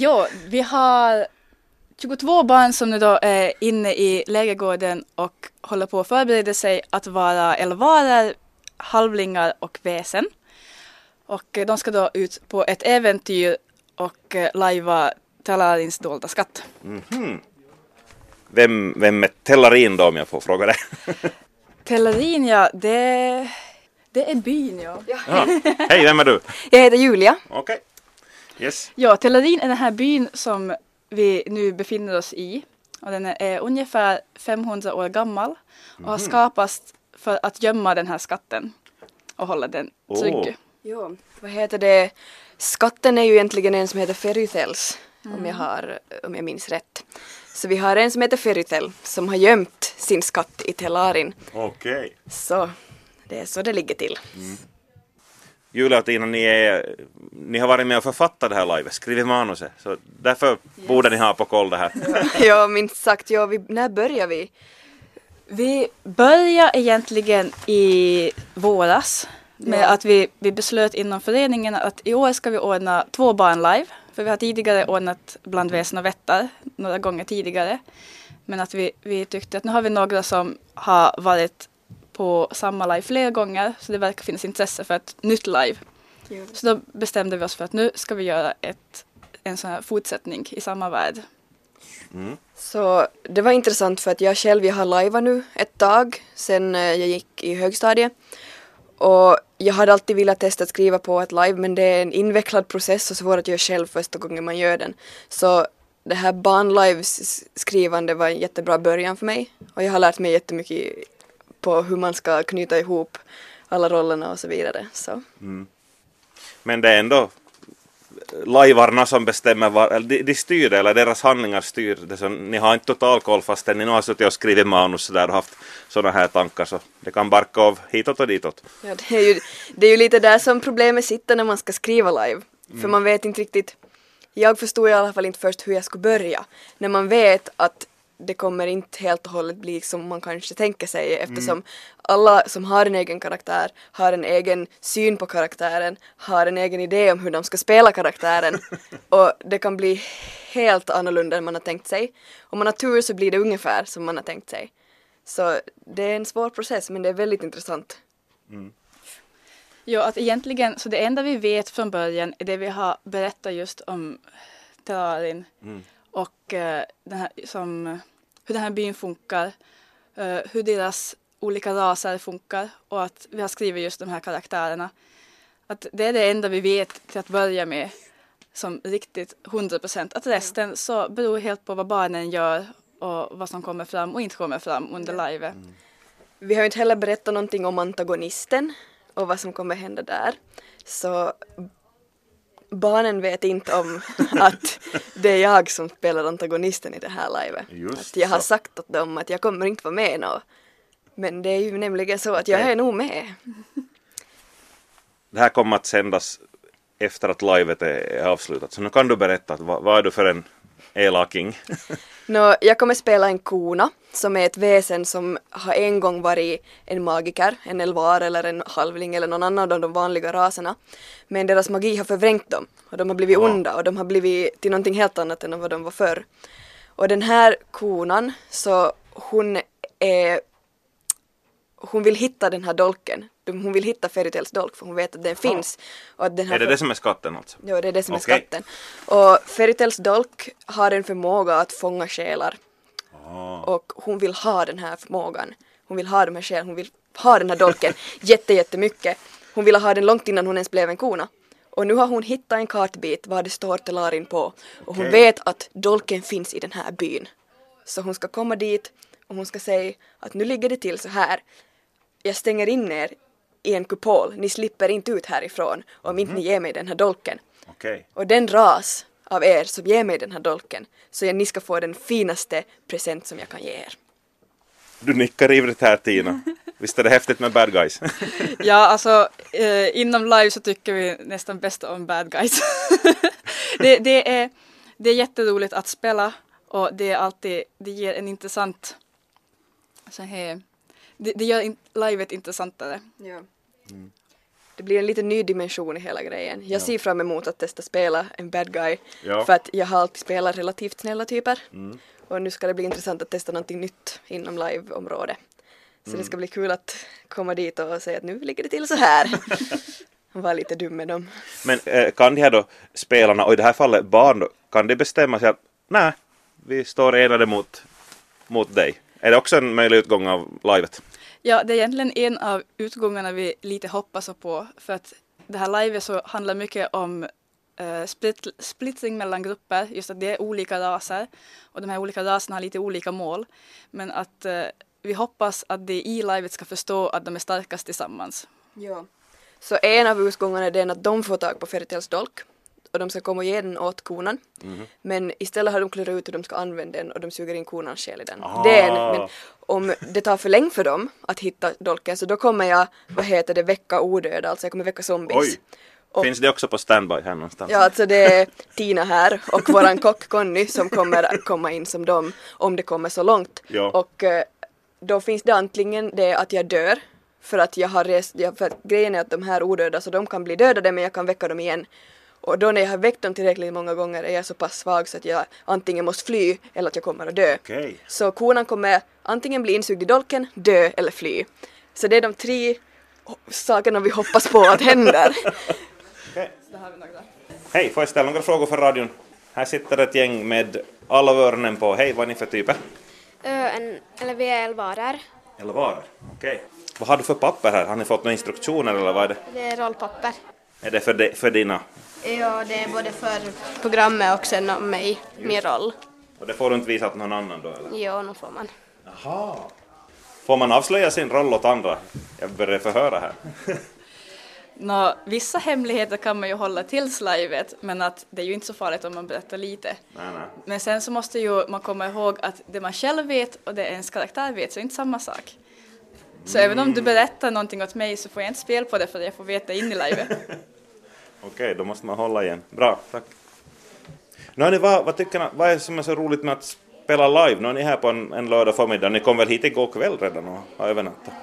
Jo, vi har 22 barn som nu då är inne i lägergården och håller på att förbereda sig att vara elvarer, halvlingar och väsen. Och de ska då ut på ett äventyr och lajva Telarins dolda skatt. Mm-hmm. Vem är Telarin då, om jag får fråga det? Telarin, ja, det är byn, ja. Ja. Hej, vem är du? Jag heter Julia. Okej. Yes. Ja, Telarin är den här byn som vi nu befinner oss i. Och den är ungefär 500 år gammal och har skapats för att gömma den här skatten och hålla den trygg. Jo, vad heter det? Skatten är ju egentligen en som heter Ferrythels, om jag minns rätt. Så vi har en som heter Ferrythel som har gömt sin skatt i Telarin. Okej. Så det är så det ligger till. Julia och Tina, ni har varit med och författat det här livet, skrivit manuset. Så därför borde ni ha på koll det här. Ja, minst sagt. Ja, när börjar vi? Vi börjar egentligen i våras med att vi beslöt inom föreningen att i år ska vi ordna 2 barn live. För vi har tidigare ordnat bland väsen och vättar några gånger tidigare. Men att vi tyckte att nu har vi några som har varit på samma live flera gånger. Så det verkar finnas intresse för ett nytt live. Jo. Så då bestämde vi oss för att nu ska vi göra en sån här fortsättning i samma värld. Så det var intressant för att jag har lajvat nu ett tag sen jag gick i högstadiet. Och jag hade alltid velat testa att skriva på ett live, men det är en invecklad process och svårt att göra själv första gången man gör den. Så det här barnlive-skrivande var en jättebra början för mig. Och jag har lärt mig jättemycket på hur man ska knyta ihop alla rollerna och så vidare. Så. Men det är ändå lajvarna som bestämmer, de styr det, eller deras handlingar styr det. Så ni har inte total koll fastän ni nu har suttit och skrivit manus där och haft sådana här tankar. Så det kan barka av hitåt och ditåt. Ja, det är ju lite där som problemet sitter när man ska skriva live. För man vet inte riktigt. Jag förstod i alla fall inte först hur jag skulle börja. När man vet att det kommer inte helt och hållet bli som man kanske tänker sig, eftersom alla som har en egen karaktär har en egen syn på karaktären, har en egen idé om hur de ska spela karaktären och det kan bli helt annorlunda än man har tänkt sig. Om man har tur så blir det ungefär som man har tänkt sig. Så det är en svår process, men det är väldigt intressant. Ja, att egentligen, så det enda vi vet från början är det vi har berättat just om Telarin och den här, hur den här byn funkar, hur deras olika raser funkar och att vi har skrivit just de här karaktärerna. Att det är det enda vi vet till att börja med som riktigt 100%. Att resten så beror helt på vad barnen gör och vad som kommer fram och inte kommer fram under live. Vi har ju inte heller berättat någonting om antagonisten och vad som kommer hända där. Så barnen vet inte om att det är jag som spelar antagonisten i det här livet. Att jag har sagt åt dem att jag kommer inte vara med nå. Men det är ju nämligen så att jag är nog med. Det här kommer att sändas efter att livet är avslutat. Så nu kan du berätta, vad är du för en elaking? Jag kommer spela en kona som är ett väsen som har en gång varit en magiker, en elvar eller en halvling eller någon annan av de vanliga raserna. Men deras magi har förvrängt dem och de har blivit onda och de har blivit till någonting helt annat än vad de var förr. Och den här konan, så hon vill hitta den här dolken. Hon vill hitta Ferrythels dolk för hon vet att den finns. Och att den här är det som är skatten alltså? Ja, det är det som är skatten. Och Ferrythels dolk har en förmåga att fånga själar. Och hon vill ha den här förmågan. Hon vill ha de här själarna. Hon vill ha den här dolken jättemycket. Hon ville ha den långt innan hon ens blev en kona. Och nu har hon hittat en kartbit vad det står Telarin på. Och hon vet att dolken finns i den här byn. Så hon ska komma dit och hon ska säga att nu ligger det till så här. Jag stänger in er i en kupol. Ni slipper inte ut härifrån om inte ni ger mig den här dolken. Och den ras av er som ger mig den här dolken, så ni ska få den finaste present som jag kan ge er. Du nickar ivrigt här, Tina. Visst är det häftigt med bad guys? Ja, alltså inom live så tycker vi nästan bäst om bad guys. det är jätteroligt att spela och det ger en intressant så här, det gör livet intressantare. Ja. det blir en lite ny dimension i hela grejen. Jag ser fram emot att testa spela en bad guy. Ja. För att jag har alltid spelat relativt snälla typer. Och nu ska det bli intressant att testa någonting nytt inom live-området. Så det ska bli kul att komma dit och säga att nu ligger det till så här. Och vara lite dum med dem. Men kan de här då spelarna, och i det här fallet barn då, kan de bestämma sig att nej, vi står enade mot dig? Är det också en möjlig utgång av livet? Ja, det är egentligen en av utgångarna vi lite hoppas på. För att det här live så handlar mycket om splittring mellan grupper. Just att det är olika raser. Och de här olika raserna har lite olika mål. Men att vi hoppas att de i livet ska förstå att de är starkast tillsammans. Ja. Så en av utgångarna är den att de får tag på Fairytales dolk. Och de ska komma och ge den åt konan. Men istället har de klurat ut hur de ska använda den och de suger in konans själ i den. Men om det tar för länge för dem att hitta dolken så då kommer jag, väcka odöda, alltså jag kommer väcka zombies. Oj, och finns det också på standby här någonstans? Ja, alltså det är Tina här och våran kock Conny som kommer att komma in som dem om det kommer så långt. Ja. Och då finns det antingen det att jag dör för att jag har för grejen är att de här odöda så de kan bli dödade men jag kan väcka dem igen. Och då när jag har väckt dem tillräckligt många gånger är jag så pass svag så att jag antingen måste fly eller att jag kommer att dö. Okej. Så konan kommer antingen bli insugd i dolken, dö eller fly. Så det är de 3 sakerna vi hoppas på att händer. Okay. Hej, får jag ställa några frågor för radion? Här sitter ett gäng med alla öronen på. Hej, vad är ni för typer? Vi är elvarer. Elvarer, okej. Vad har du för papper här? Har ni fått några instruktioner eller vad är det? Det är rollpapper. Är det för dina? Ja, det är både för programmet och sen om mig, min roll. Och det får du inte visa åt någon annan då eller? Ja, nu får man. Jaha. Får man avslöja sin roll åt andra? Jag börjar förhöra här. Vissa hemligheter kan man ju hålla tills livet, men att det är ju inte så farligt om man berättar lite. Nej. Men sen så måste ju man komma ihåg att det man själv vet och det ens karaktär vet så är det inte samma sak. Så även om du berättar någonting åt mig så får jag inte spel på det för jag får veta in i livet. Okej, då måste man hålla igen. Bra, tack. Nu ni, vad tycker ni, vad är det som är så roligt med att spela live? Nu är ni här på en lördag förmiddag. Ni kom väl hit igår kväll redan och har övernattat?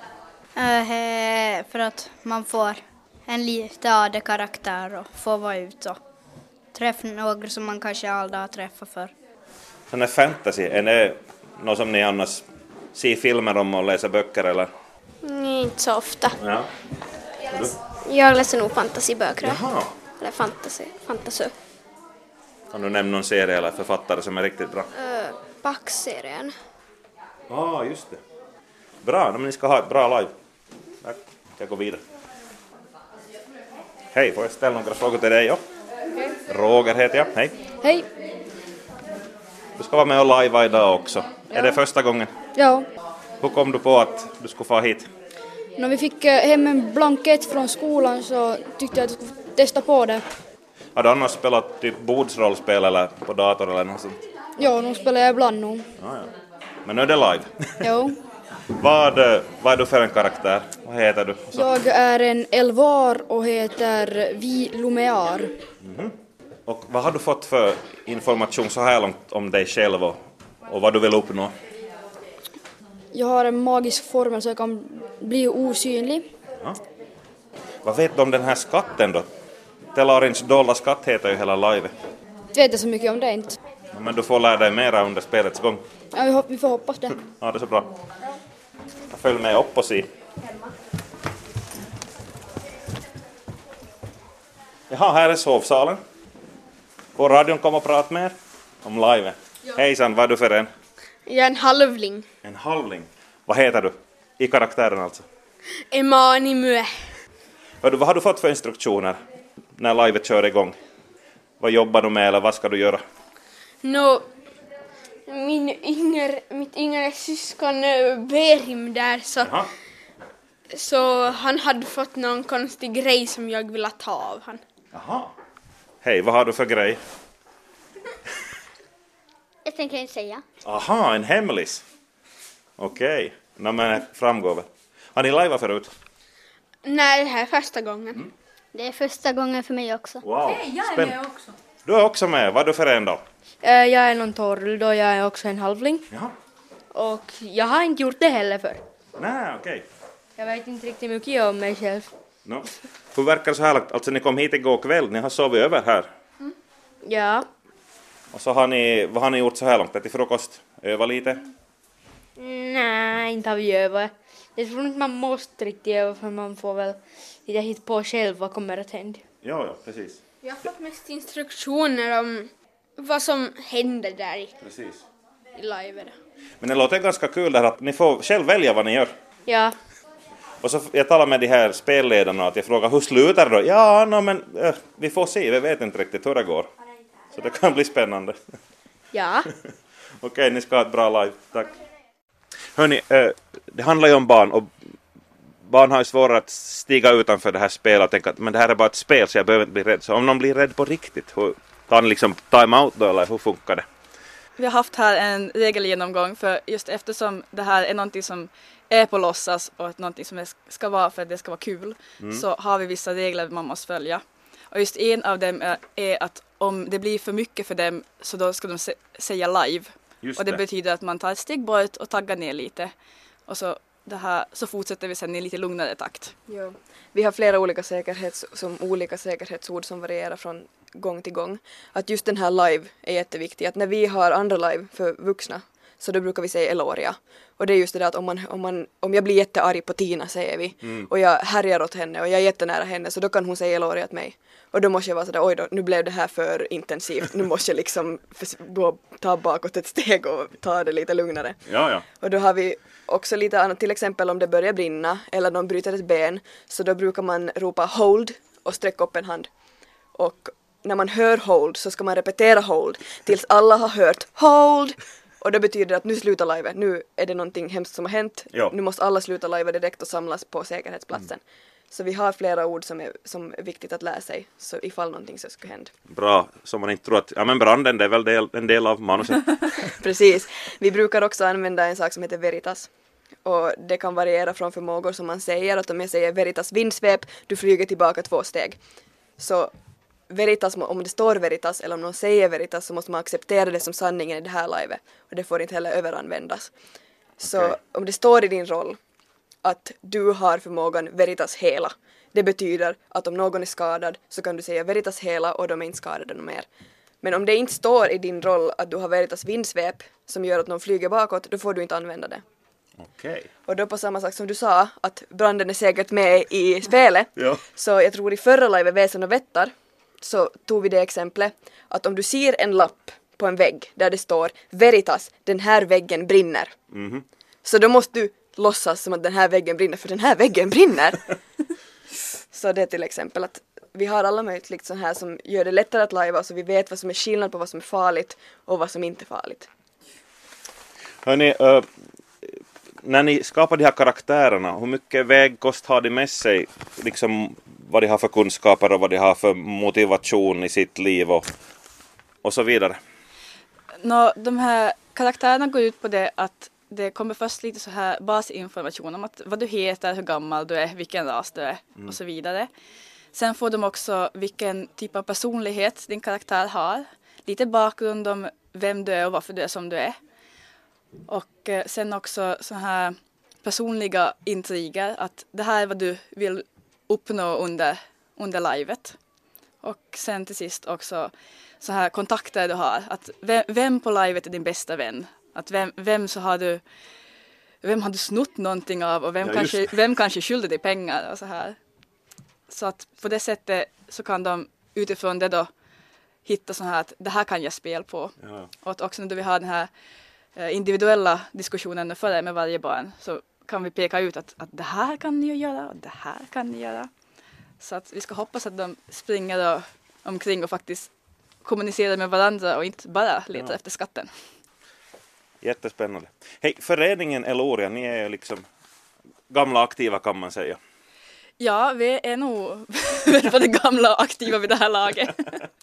För att man får en lite AD-karaktär och får vara ute och träffa några som man kanske aldrig har träffat för. Sån här fantasy, är det något som ni annars ser filmer om och läser böcker eller? Inte så ofta. Ja. Jag läser nog fantasyböcker. Jaha. Eller fantasy. Kan du nämna någon serie eller författare som är riktigt bra? Pax-serien. Ja, just det. Bra, men ni ska ha ett bra live. Tack, jag går vidare. Hej, får jag ställa några frågor till dig? Ja? Roger heter jag, hej. Hej. Du ska vara med och live idag också. Ja. Är det första gången? Ja. Hur kom du på att du skulle få hit? När vi fick hem en blankett från skolan så tyckte jag att jag skulle testa på det. Har du annars spelat typ bordsrollspel eller på dator eller något sånt? Ja, nu spelar jag ibland nu. Ja. Men nu är det live. Jo. Vad är du för en karaktär? Vad heter du? Jag är en elvar och heter Vi Lumear. Och vad har du fått för information så här långt om dig själv och vad du vill uppnå? Jag har en magisk formel så jag kan bli osynlig. Ja. Vad vet du om den här skatten då? Telarins dolda skatt heter ju hela live. Jag vet inte så mycket om det inte. Men du får lära dig mera under spelets gång. Ja, vi får hoppas det. Ja, det är så bra. Jag följer med upp och se. Jaha, här är sovsalen. Får radion komma och prata med er om live? Ja. Hejsan, vad är du för en? Jag är en halvling. En halvling? Vad heter du? I karaktären alltså? Emanimue. Vad har du fått för instruktioner när livet kör igång? Vad jobbar du med eller vad ska du göra? Mitt yngre syskon Berim där så han hade fått någon konstig grej som jag ville ta av han. Jaha. Hej, vad har du för grej? Jag tänker inte säga. Aha, en hemlis. Okej. Men framgår väl. Har ni liveat förut? Nej, det här är första gången. Det är första gången för mig också. Wow. Hej, jag är med också. Du är också med. Vad är du för en då? Jag är någon torrld och jag är också en halvling. Jaha. Och jag har inte gjort det heller för. Nej, okej. Jag vet inte riktigt mycket om mig själv. No. Hur verkar det så här? Alltså ni kom hit igår kväll, ni har sovit över här. Ja. Och så vad har ni gjort så här långt? Till frukost? Öva lite? Nej, inte har vi övat. Jag tror inte man måste riktigt öva för man får väl lite hit på själv vad kommer att hända. Ja, precis. Jag har fått mest instruktioner om vad som händer där i Precis. livet. Men det låter ganska kul där att ni får själv välja vad ni gör. Ja. Och så jag talar med de här spelledarna att jag frågar hur slutar det då? Ja, men vi får se, vi vet inte riktigt hur det går. Så det kan bli spännande. Ja. Okej, ni ska ha ett bra live. Tack. Hörni, det handlar ju om barn och barn har ju svårare att stiga utanför det här spelet och tänka att men det här är bara ett spel så jag behöver inte bli rädd. Så om någon blir rädd på riktigt, hur tar ni liksom time-out då eller hur funkar det? Vi har haft här en regelgenomgång för just eftersom det här är någonting som är på låtsas och någonting som ska vara för att det ska vara kul så har vi vissa regler man måste följa. Och just en av dem är att om det blir för mycket för dem så då ska de säga live. Just och det betyder att man tar ett steg bort och taggar ner lite. Och så fortsätter vi sen i lite lugnare takt. Ja. Vi har flera olika säkerhetsord som varierar från gång till gång. Att just den här live är jätteviktig. Att när vi har andra live för vuxna så då brukar vi säga Eloria. Och det är just det där att om jag blir jättearg på Tina säger vi och jag härjar åt henne och jag är jättenära henne så då kan hon säga Eloria åt mig. Och då måste jag vara sådär, oj då, nu blev det här för intensivt. Nu måste jag liksom gå ta bakåt ett steg och ta det lite lugnare. Ja. Och då har vi också lite annat, till exempel om det börjar brinna eller någon bryter ett ben så då brukar man ropa hold och sträcka upp en hand. Och när man hör hold så ska man repetera hold tills alla har hört hold. Och det betyder att nu slutar live, nu är det någonting hemskt som har hänt. Ja. Nu måste alla sluta live direkt och samlas på säkerhetsplatsen. Så vi har flera ord som är viktigt att lära sig så ifall någonting så skulle hända. Bra, som man inte tror att ja men branden det är väl en del av manuset. Precis. Vi brukar också använda en sak som heter veritas. Och det kan variera från förmågor som man säger. Att om jag säger veritas vindsvep, du flyger tillbaka 2 steg. Så veritas, om det står veritas eller om någon säger veritas så måste man acceptera det som sanningen i det här livet. Och det får inte heller överanvändas. Så om det står i din roll att du har förmågan veritas hela. Det betyder att om någon är skadad så kan du säga veritas hela och de är inte skadade mer. Men om det inte står i din roll att du har veritas vindsvep som gör att någon flyger bakåt, då får du inte använda det. Okej. Och då på samma sak som du sa, att branden är säkert med i spelet. Ja. Så jag tror i förra livet Väsen och vättar så tog vi det exemplet att om du ser en lapp på en vägg där det står veritas, den här väggen brinner. Så då måste du låtsas som att den här väggen brinner, för den här väggen brinner. Så det är till exempel att vi har alla möjligt så här som gör det lättare att lajva så vi vet vad som är skillnad på vad som är farligt och vad som inte är farligt. Hörni, när ni skapar de här karaktärerna, hur mycket vägkost har de med sig? Liksom vad de har för kunskaper och vad de har för motivation i sitt liv och så vidare. De här karaktärerna går ut på det att det kommer först lite så här basinformation om att vad du heter, hur gammal du är, vilken ras du är och så vidare. Sen får de också vilken typ av personlighet din karaktär har. Lite bakgrund om vem du är och varför du är som du är. Och sen också så här personliga intriger. Att det här är vad du vill uppnå under livet. Och sen till sist också så här kontakter du har. Att vem på livet är din bästa vän? Att vem har du snott någonting av och vem kanske skyller dig pengar och så här. Så att på det sättet så kan de utifrån det då hitta så här att det här kan jag spela på. Ja. Och att också när vi har den här individuella diskussionen före med varje barn så kan vi peka ut att det här kan ni ju göra och det här kan ni göra. Så att vi ska hoppas att de springer då omkring och faktiskt kommunicerar med varandra och inte bara letar efter skatten. Jättespännande. Hej, föreningen Eloria, ni är liksom gamla aktiva kan man säga. Ja, vi är nog både gamla och aktiva vid det här laget.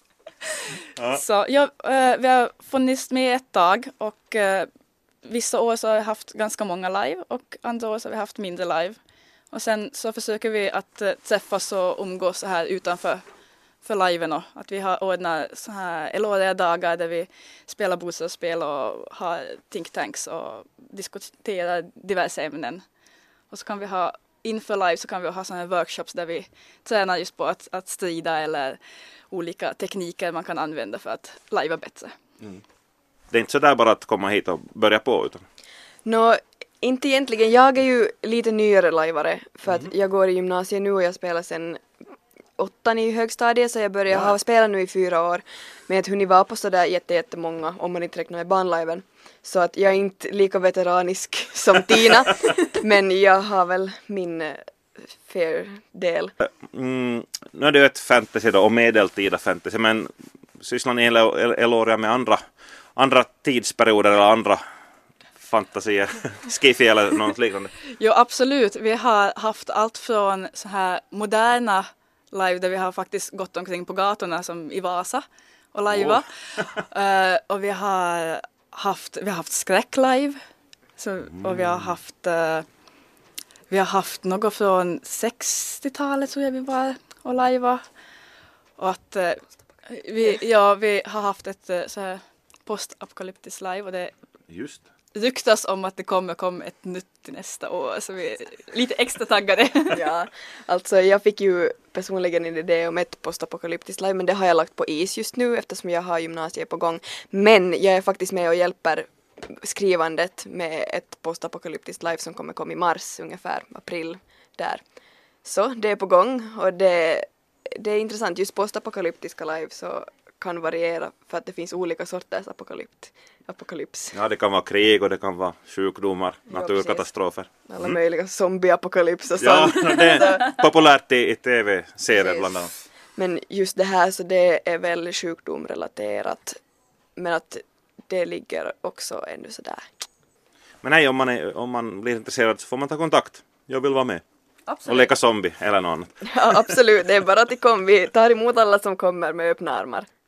Ja. Så vi har funnits med ett tag och vissa år så har vi haft ganska många live och andra år så har vi haft mindre live. Och sen så försöker vi att träffas och umgås så här utanför liven och att vi har ordnat så här Eloria-dagar där vi spelar bostadsspel och har think tanks och diskuterar diverse ämnen. Och så kan vi ha inför live så kan vi ha sådana här workshops där vi tränar just på att strida eller olika tekniker man kan använda för att lajva bättre. Det är inte så där bara att komma hit och börja på utan. Inte egentligen. Jag är ju lite nyare lajvare för att jag går i gymnasiet nu och jag spelar sen 8 i högstadiet så jag börjar ha spelat nu i 4 år. Men jag har hunnit vara på sådär jättemånga om man inte räknar med barnliven. Så att jag är inte lika veteranisk som Tina men jag har väl min fair del. Nu är det ju ett fantasy då, och medeltida fantasy, men sysslar ni Eloria med andra tidsperioder eller andra fantasier, skiffy eller något liknande? Jo, absolut. Vi har haft allt från så här moderna live där vi har faktiskt gått omkring på gatorna som i Vasa och lajva. Och vi har haft skräcklive. Och vi har haft något från 60-talet tror jag vi var och lajva. Och att vi har haft ett så här postapokalyptiskt live och det Just. ryktas om att det kommer ett nytt till nästa år så vi är lite extra taggade. Ja, alltså jag fick ju personligen en idé om ett postapokalyptiskt live men det har jag lagt på is just nu eftersom jag har gymnasiet på gång. Men jag är faktiskt med och hjälper skrivandet med ett postapokalyptiskt live som kommer komma i mars ungefär, april där. Så det är på gång och det är intressant. Just postapokalyptiska live så kan variera för att det finns olika sorters apokalyps. Ja, det kan vara krig och det kan vara sjukdomar, naturkatastrofer. Alla möjliga zombieapokalyps och Ja, sånt. det är populärt i tv-serier bland annat. Men just det här så det är väl sjukdomrelaterat. Men att det ligger också ännu sådär. Men nej, om man blir intresserad så får man ta kontakt. Jag vill vara med. Absolut. Och leka zombie eller något annat. Ja, absolut. Det är bara att vi tar emot alla som kommer med öppna armar.